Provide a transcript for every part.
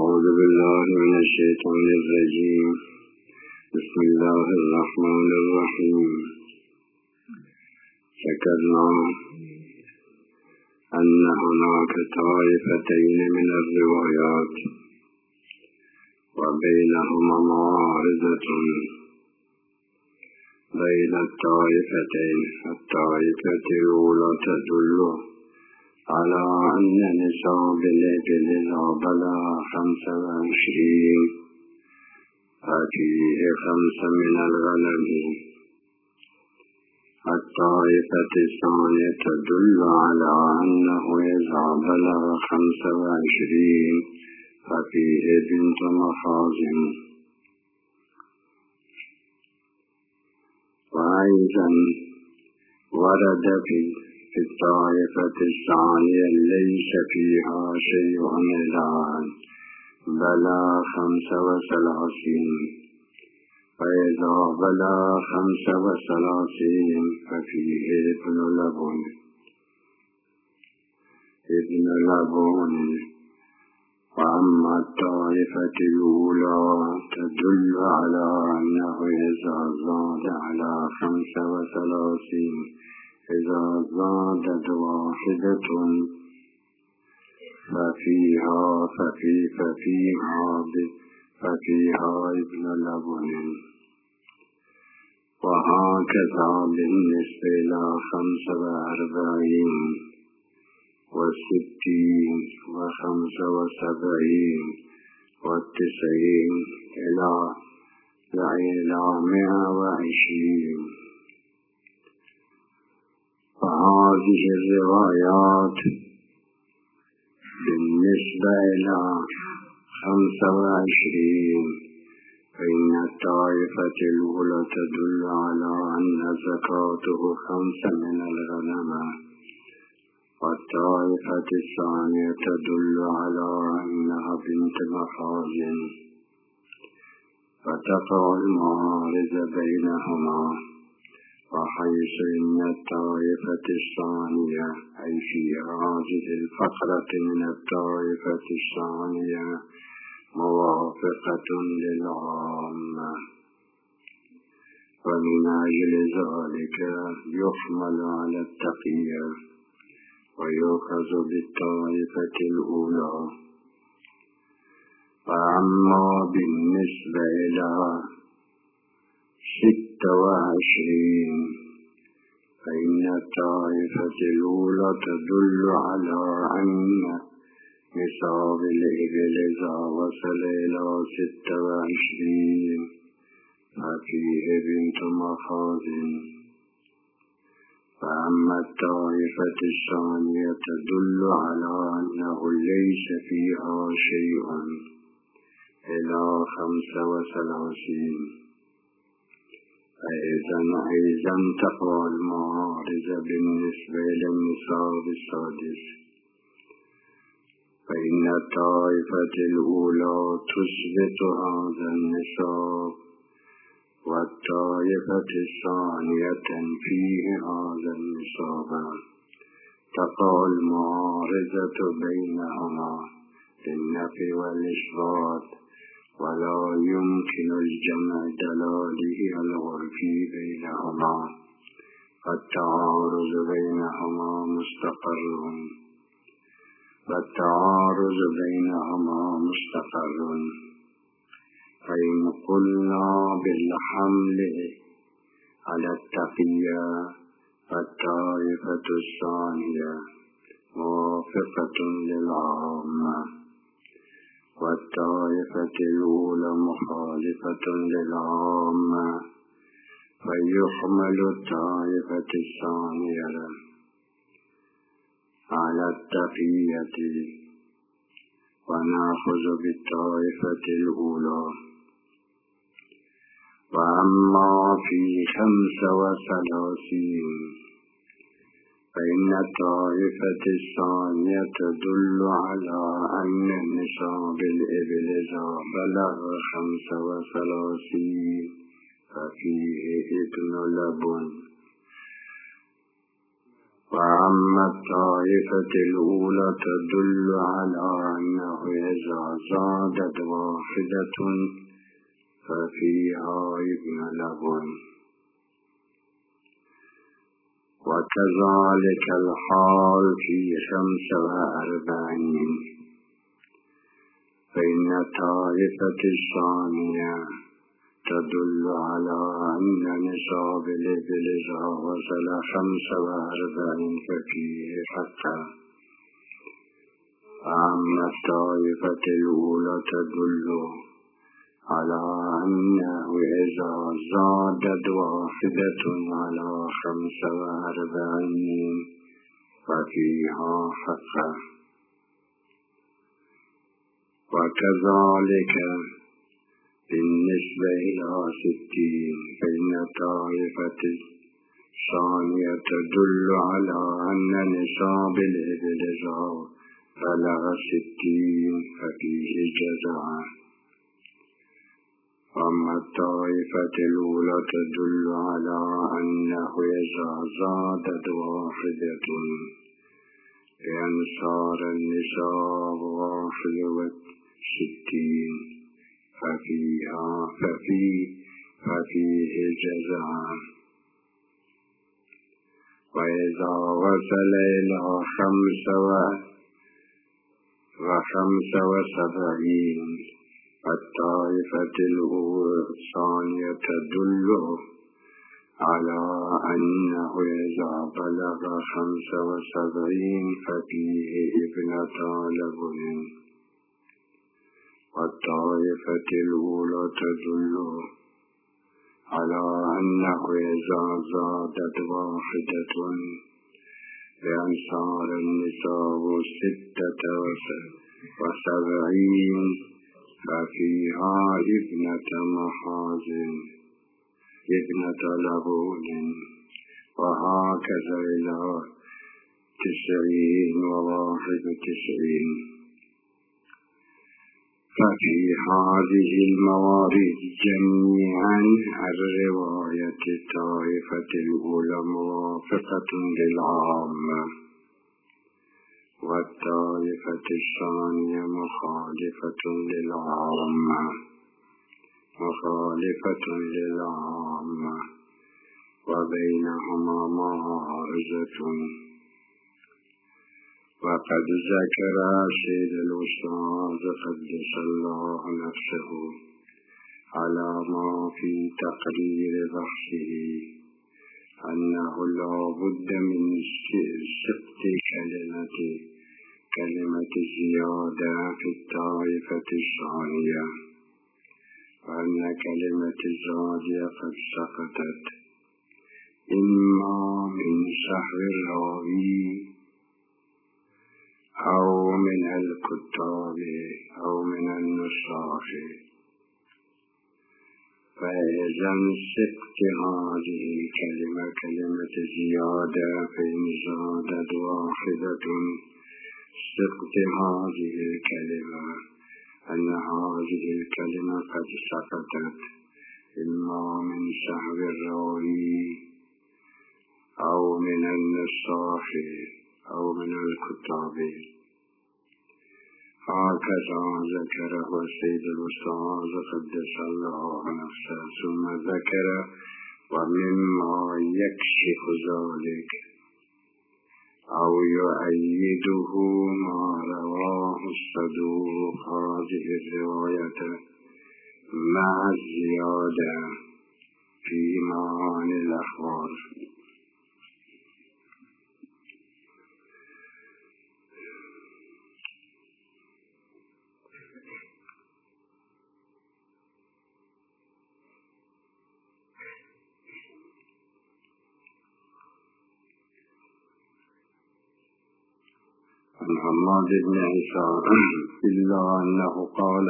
أعوذ بالله من الشيطان الرجيم. بسم الله الرحمن الرحيم. ذكرنا أن هناك طائفتين من الروايات وبينهما معارضة بين الطائفتين. الطائفة الأولى تدل على أن نصاب الإبل إذا بلغ 25 ففيه 5 من الغنم. الطائفة الثانية تدل على أنه إذا بلغ 25 ففيه بنت مخازن. وأيضا ورد في الطائفة الثانية ليس فيها شيء الآن بلغ 35 فإذا بلغ 35 ففيه ابن لبون. وأما الطائفة الأولى تدل على أنه إذا زاد على 35 إذا زادت واحدة ففيها ابن لبن. وهكذا بالنسبة إلى 45 و60 و75 و90 إلى 120. فهذه الروايات بالنسبة إلى 25 فإن الطائفة الأولى تدل على أن زكاته 5 من الغنم، والطائفة الثانية تدل على أنها بنت مخازن، فتقع المعارضة بينهما. وحيث إن الطائفة الثانية أي في هذه الفقرة من الطائفة الثانية موافقة للعامة، ومن أجل ذلك يحمل على التقية ويؤخذ بالطائفة الأولى. فأما بالنسبة إلى 26 فإن الطائفة الأولى تدل على أن نصاب الإبل إذا وصل إلى 26 ففيه بنت مخازن. فأما الطائفة الثانية تدل على أنه ليس فيها شيء إلى 35 فإذا انتقى المعارضة بالنسبة للنصاب السادس. فإن الطائفة الأولى تثبت هذا النصاب، والطائفة الثانية تنفيه هذا النصاب. تقع المعارضة بينهما للنفي والإثبات، ولا يمكن الجمع دلاله العرفي بينهما، فالتعارض بينهما مستقر. فإن قلنا بالحمل على التقية فالطائفة الثانية موافقة للعامة، والطائفة الأولى مخالفة للعامة، فيحمل الطائفة الثانية على التقية ونأخذ بالطائفة الأولى. وأما في 35 فإن الطائفة الثانية تدل على أن نصاب الإبل إذا بلغ 35 ففيه ابن لبن. وأما الطائفة الأولى تدل على أنه إذا زادت واحدة ففيها ابن لبن، وكذلك الحال في 45. فإن الطائفة الثانية تدل على أن نصاب الإبل إذا وصل 45 ففيه حتى. أما الطائفة الأولى تدل على أنه إذا زادت واحدة على 45 ففيها حتى. وكذلك بالنسبة إلى 60، فإن الطائفة الثانية تدل على أن نصاب الإبل إذا بلغ 60 ففيه جزاء. أما الطائفة الأولى تدل على أنه إذا زادت واحدة بأن صار النصاب 61 ففيه جزاء. وإذا وصل إلى 75 الطائفة الثانية تدل على أنه إذا بلغ 75 ففيه ابنة لبن. والطائفة الأولى تدل على أنه إذا زادت واحدة بأن صار النصاب 76 ففيها ابنة محازن ابنة لبون، وهكذا إلى 90 و91. ففي هذه الموارد جميعا الرواية الطائفة الأولى موافقة للعامة، والطائفة الثانية مخالفة للعامة، وبينهما معارضة. وقد ذكر سيد الأستاذ قدس الله نفسه على ما في تقرير بحثه أنه لا بد من سقط كلمة زيادة في الطائفة الثانية، وأن كلمة الزادية قد سقطت إما من سهو الراوي أو من الكتاب أو من النساخ. فإذا سقط هذه كلمة زيادة فإن زادت واحدة سقط هذه الكلمة أن هذه الكلمة قد سقطت إما من سهو الراوي أو من النساخ أو من الكتاب. هكذا ذكره السيد الأستاذ قدس الله نفسه، ثم ذكر ومما يكشف ذلك أو يؤيده ما رواه الصدوق هذه الرواية مع الزيادة في معاني الأخبار. عن حماد بن عيسى إلا أنه قال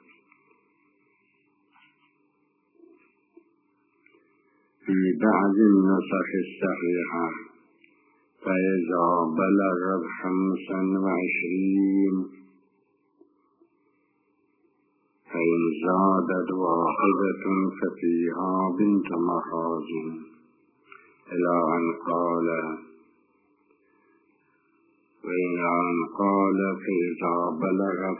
في بعض النسخ الصحيحة فإذا بلغ 25 فإن زادت واحدة ففيها بنت محازن، إلى أن قال وإن قال فإذا بلغت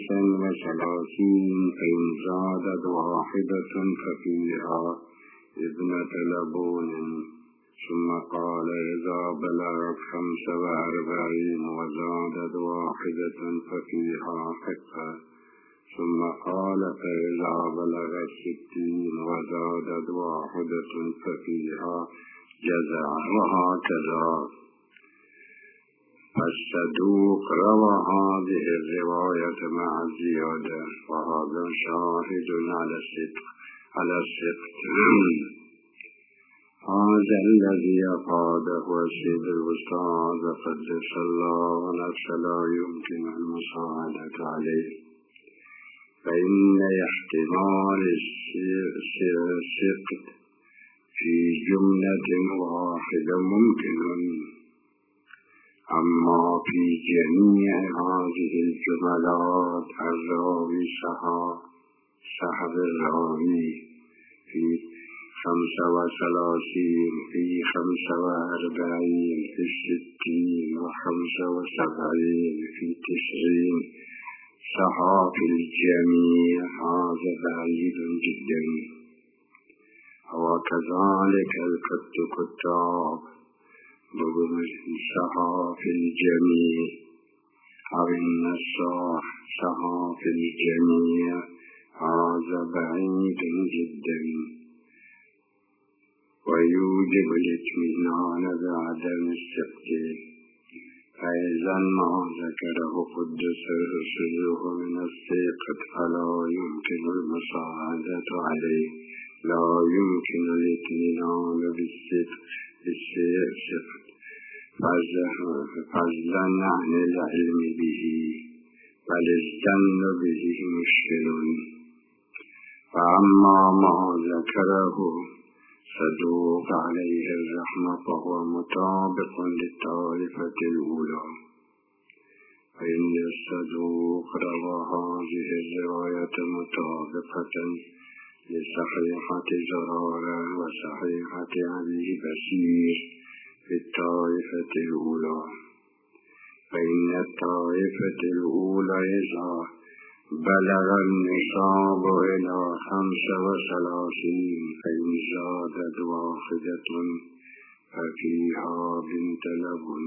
35 فإن زادت واحدة ففيها ابنة لبون. ثم قال إذا بلغت 45 وزادت واحدة ففيها حقة. ثم قال فإذا بلغت 60 وزادت واحدة ففيها جزع. وهكذا. الصدوق روى هذه الرواية مع الزيادة، وهذا شاهد على الصدق. هذا الذي أفاده السيد الأستاذ قدس الله نفسه لا يمكن المساعدة عليه، فإن احتمال الصدق في جملة واحدة ممكن، أما في جميع هذه الجملات الراوي صحب الراوي في 35 في 45 في 60 و75 في 90 صحاب الجميع، هذا بعيد جدا. وكذلك الكتاب صحاب الجميع أو النصاح صحاب الجميع، هذا بعيد جدا ويوجب الاطمئنان بعدم الثقة. فإذا ما ذكره قدس سره من الثقة فلا يمكن المساعدة عليه، لا يمكن الاطمئنان بالثقة فضلا عن العلم به، بل الظن به مشكل. فأما ما ذكره صدوق عليه الرحمة فهو مطابق للطائفة الأولى، فإن الصدوق روى هذه الرواية مطابقة لصحيحة زرارة وصحيحة أبي بشير في الطائفة الأولى. فإن الطائفة الأولى إذا بلغ النصاب إلى 35 فإن زادت واحدة ففيها بنت لبن،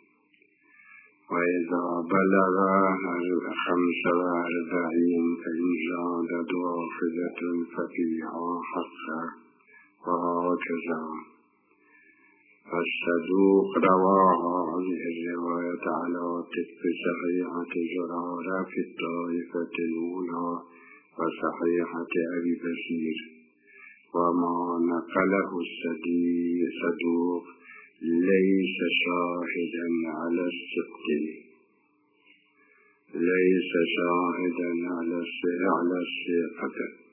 وإذا بلغ 45 فإن زادت واحدة ففيها حقة. وهكذا. فالصدوق روى هذه الرواية على طبق صحيحة زرارة في الطائفة الأولى وصحيحة أبي بشير، وما نقله الصدوق ليس شاهدا على الصدق، ليس شاهدا على الصدق